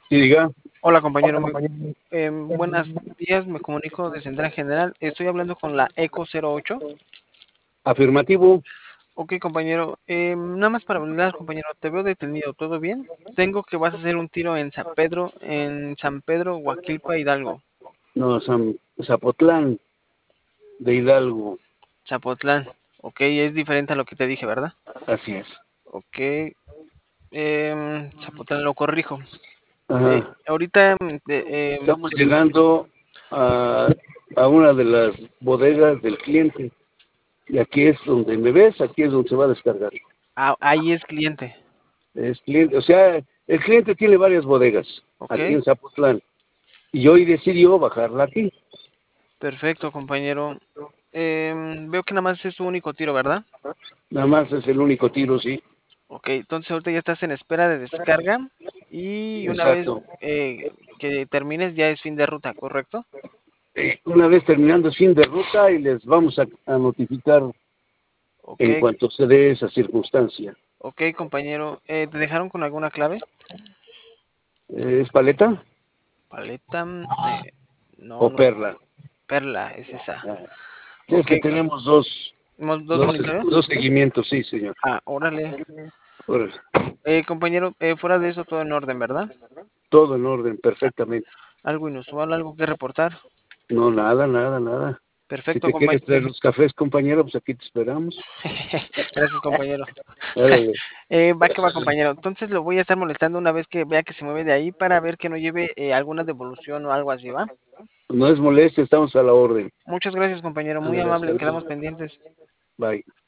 Sí, diga. Hola compañero, buenos días, me comunico de Central General, estoy hablando con la ECO 08. Afirmativo. Ok compañero, nada más para hablar compañero, te veo detenido, ¿todo bien? Tengo que vas a hacer un tiro en San Pedro, Huaquilpa, Hidalgo, No, Zapotlán de Hidalgo. Zapotlán. Ok, es diferente a lo que te dije, ¿verdad? Así es. Ok, Zapotlán lo corrijo. Ajá. Ahorita, Estamos llegando a una de las bodegas del cliente. Y aquí es donde me ves, aquí es donde se va a descargar. ahí es cliente. Es cliente, o sea, el cliente tiene varias bodegas Ok, aquí en Zapotlán. Y hoy decidió bajarla aquí. perfecto compañero. Veo que nada más es su único tiro, ¿verdad? Nada más es el único tiro, sí. Ok, entonces ahorita ya estás en espera de descarga y una vez Exacto. que termines ya es fin de ruta, ¿correcto? Una vez terminando fin de ruta y les vamos a notificar Ok, en cuanto se dé esa circunstancia. ok compañero. ¿Te dejaron con alguna clave? ¿Es paleta Paleta, no, o no, perla? Perla, es esa. Sí, es Ok, que tenemos dos, ¿dos dos, monitores? dos seguimientos, sí, señor. Ah, órale. Órale. Compañero, fuera de eso todo en orden, ¿verdad? Todo en orden, perfectamente. ¿Algo inusual, algo que reportar? No, nada, nada, nada. Si Perfecto, te quieres compañero. traer los cafés, compañero, pues aquí te esperamos. Gracias, compañero. Órale. Va que va, compañero. Entonces lo voy a estar molestando una vez que vea que se mueve de ahí para ver que no lleve alguna devolución o algo así, ¿va? No es molestia, estamos a la orden. Muchas gracias, compañero. Muy Ándale, hasta amable. luego. Quedamos pendientes. Bye.